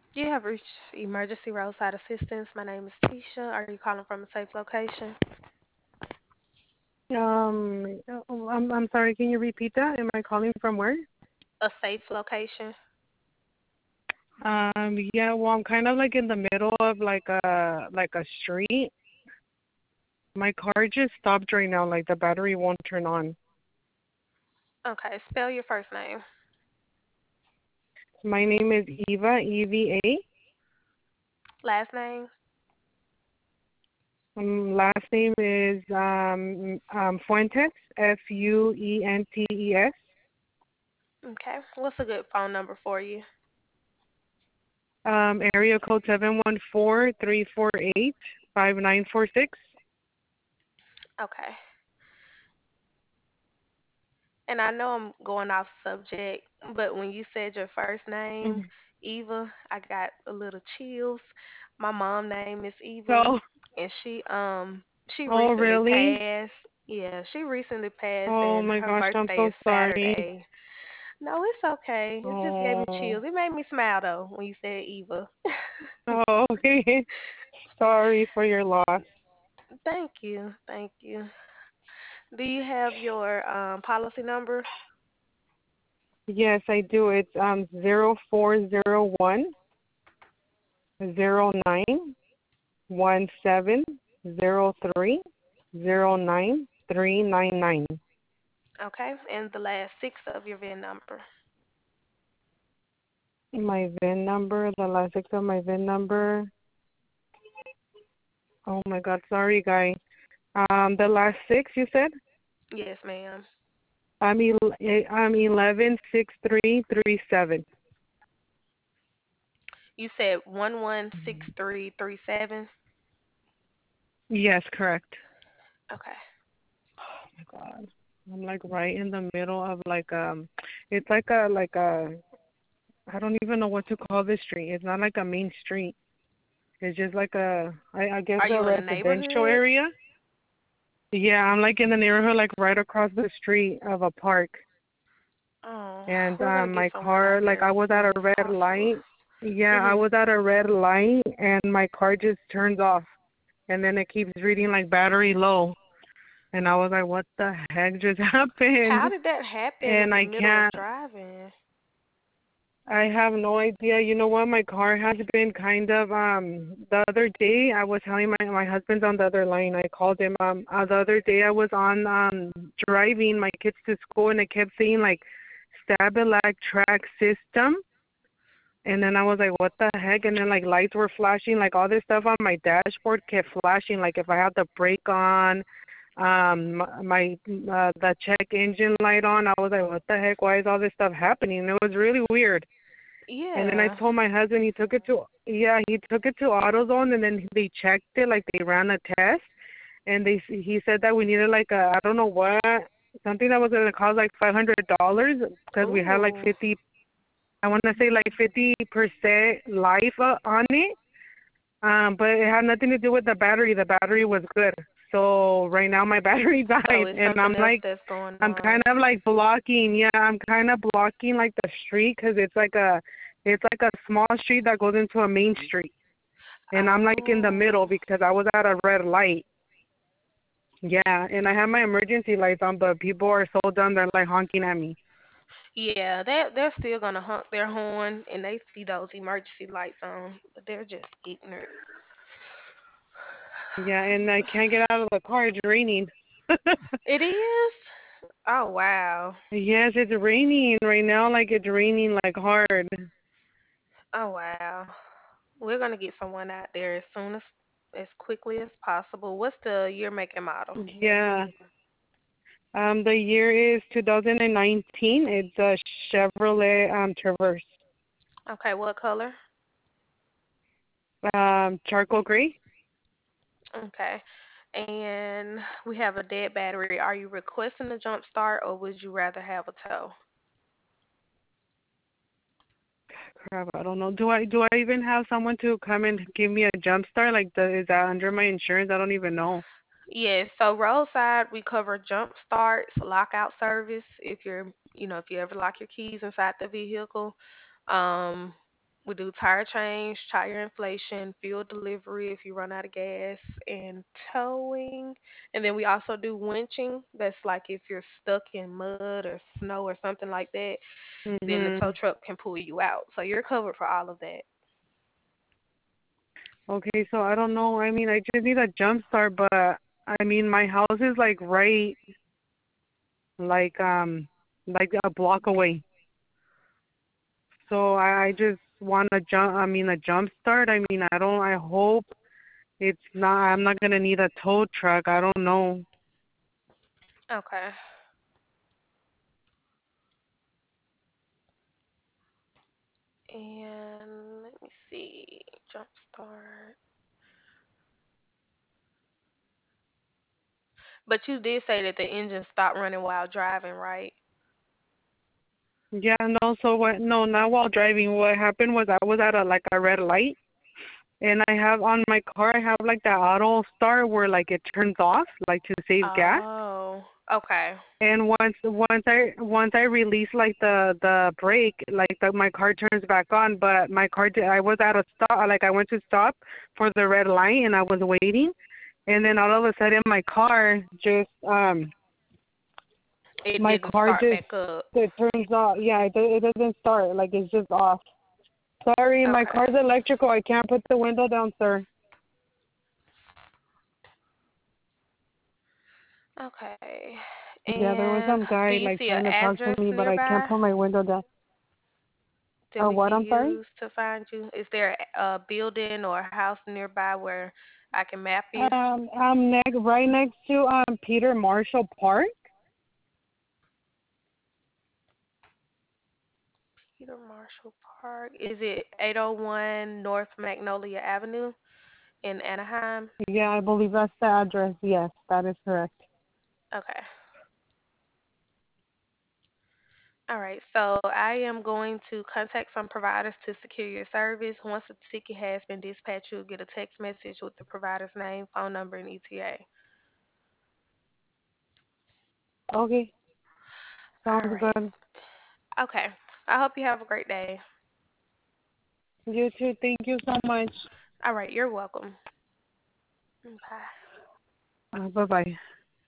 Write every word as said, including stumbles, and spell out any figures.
You have reached emergency roadside assistance. My name is Tisha. Are you calling from a safe location? Um, uh, I'm I'm sorry. Can you repeat that? Am I calling from where? A safe location? Um, yeah. Well, I'm kind of like in the middle of like a like a street. My car just stopped right now. Like the battery won't turn on. Okay, spell your first name. My name is Eva, E V A. Last name? Um, last name is um um Fuentes, F U E N T E S. Okay. What's a good phone number for you? Um, area code seven one four three four eight five nine four six. Okay. And I know I'm going off subject, but when you said your first name, Eva, I got a little chills. My mom name is Eva, So, and she um she oh recently really? passed. Yeah, she recently passed, Oh and my her gosh, I'm birthday so is sorry. Saturday. No, it's okay. It just gave me Oh, chills. It made me smile though when you said Eva. oh, okay. Sorry for your loss. Thank you, thank you. Do you have your um policy number? Yes, I do. It's um zero four zero one zero nine one seven zero three zero nine three nine nine. Okay, and the last six of your V I N number. My V I N number, the last six of my V I N number. Oh my God, sorry, guy. Um, the last six you said? Yes, ma'am. I'm el- eh, I'm eleven six three three seven. You said one one six three three seven. Yes, correct. Okay. Oh my God. I'm like right in the middle of like um it's like a like a I don't even know what to call this street. It's not like a main street. It's just like a I, I guess Are a you in a residential neighborhood? area. Yeah, I'm like in the neighborhood like right across the street of a park. Oh, And we're gonna um get my someone car out like there I as was at soon a as red possible. light. Yeah, I Mhm. was at a red light and my car just turns off and then it keeps reading like battery low. And I was like, what the heck just happened? How did that happen in And the I middle of can't, driving? I have no idea. You know what? My car has been kind of, um, the other day I was telling my, my husband's on the other line. I called him, um, uh, the other day I was on, um, driving my kids to school and it kept saying like Stabilac track system. And then I was like, what the heck? And then like lights were flashing, like all this stuff on my dashboard kept flashing. Like if I had the brake on, um, my, my uh, the check engine light on, I was like, what the heck? Why is all this stuff happening? And it was really weird. And then I Yeah. told my husband, he took it to yeah, he took it to AutoZone, and then they checked it, like they ran a test, and they he said that we needed like a I don't know what something that was gonna cost like five hundred dollars because we had like Ooh. fifty I want to say like fifty percent life uh, on it. Um, but it had nothing to do with the battery. The battery was good. So right now my battery So died, it's and I'm something else like, that's going I'm kind on. of like blocking. Yeah, I'm kind of blocking like the street because it's like a, it's like a small street that goes into a main street, and I'm like in the middle Oh. because I was at a red light. Yeah, and I have my emergency lights on, but people are so dumb. They're like honking at me. Yeah, they they're still gonna honk their horn and they see those emergency lights on, but they're just ignorant. Yeah, and I can't get out of the car. It's raining. It is? Oh wow. Yes, it's raining right now. Like it's raining like hard. Oh wow. We're gonna get someone out there as soon as as quickly as possible. What's the year, make, and model? Yeah. Um, the year is two thousand nineteen. It's a Chevrolet um Traverse. Okay, what color? Um, charcoal gray. Okay. And we have a dead battery. Are you requesting a jump start or would you rather have a tow? Crap, I don't know. Do I do I even have someone to come and give me a jump start? Like, the, is that under my insurance? I don't even know. Yes, so roadside we cover jump starts, lockout service if you're, you know, if you ever lock your keys inside the vehicle. Um, We do tire change, tire inflation, fuel delivery if you run out of gas, and towing. And then we also do winching. That's like if you're stuck in mud or snow or something like that, then the tow Mhm. truck can pull you out. So you're covered for all of that. Okay, so I don't know. I mean, I just need a jump start, but I mean, my house is like right, like um, like a block away. So I, I just want a jump. I mean, a jump start. I mean, I don't. I hope it's not. I'm not gonna need a tow truck. I don't know. Okay. And let me see. Jump start. But you did say that the engine stopped running while driving, right? Yeah, no. So what? No, not while driving. What happened was I was at a like a red light, and I have on my car. I have like that auto start where like it turns off, like to save gas. Oh, okay. And once once I once I release like the the brake, like the, my car turns back on. But my car did, I was at a stop, like I went to stop for the red light, and I was waiting, and then all of a sudden my car just um It my didn't car start just back up. it turns off. Yeah, it do- it doesn't start. Like it's just off. Sorry, my Okay. car's electrical. I can't put the window down, sir. Okay. Yeah, there was And some do guy you like see an trying to talk to address me, but I can't nearby put my window down. that Uh, we what? can I'm sorry. use to find you? Is there a a building or a house nearby where I can map you? Um, I'm next, right next to um Peter Marshall Park. Peter Marshall Park. Is it eight oh one North Magnolia Avenue in Anaheim? Yeah, I believe that's the address. Yes, that is correct. Okay. All right. So I am going to contact some providers to secure your service. Once the ticket has been dispatched, you'll get a text message with the provider's name, phone number, and E T A. Okay, All sounds right. good. Okay. I hope you have a great day. You too. Thank you so much. All right. You're welcome. Bye. Uh, bye bye.